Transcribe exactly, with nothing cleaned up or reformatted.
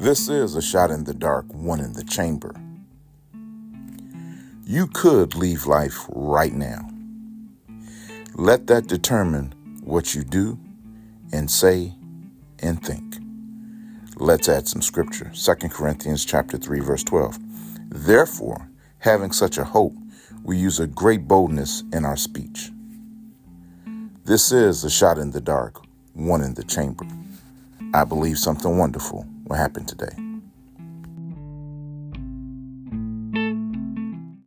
This is a shot in the dark, one in the chamber. You could leave life right now. Let that determine what you do and say and think. Let's add some scripture. Second Corinthians chapter three, verse twelve. Therefore, having such a hope, we use a great boldness in our speech. This is a shot in the dark, one in the chamber. I believe something wonderful will happen today.